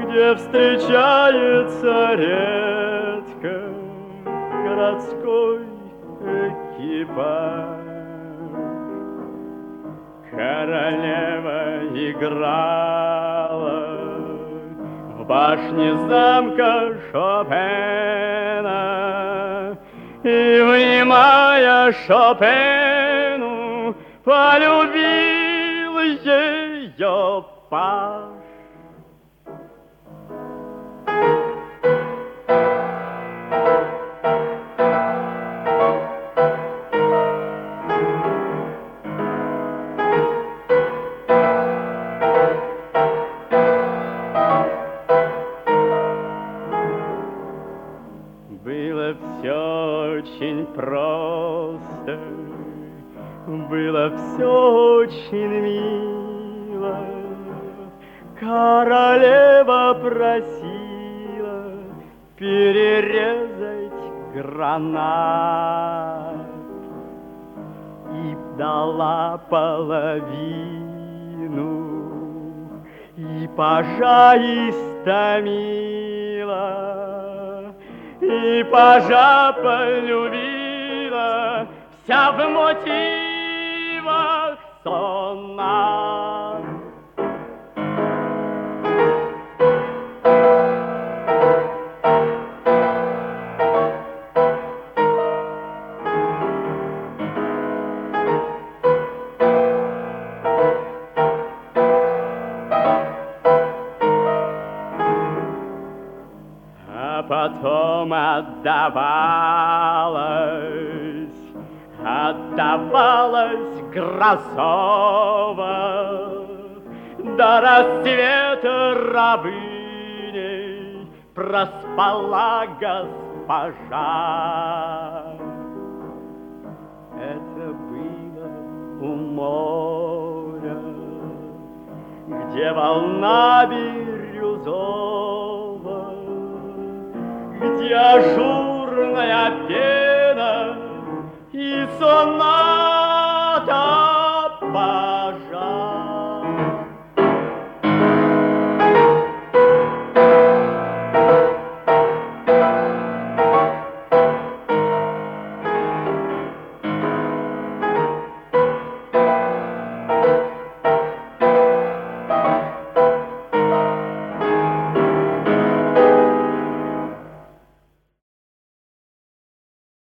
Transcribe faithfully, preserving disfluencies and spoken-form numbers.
где встречается редко городской экипаж. Королева играла в башне замка Шопена, и, внимая Шопену, полюбил ее паж. Было все очень просто, было все очень мило. Королева просила перерезать гранат и дала половину, и пажа истомила, и пажа полюбила, вся в мотивах сонат. Потом отдавалась, отдавалась Грозова, до рассвета рабыней проспала госпожа. Это было у моря, где волна бирюзова, где ажурная пена и сонна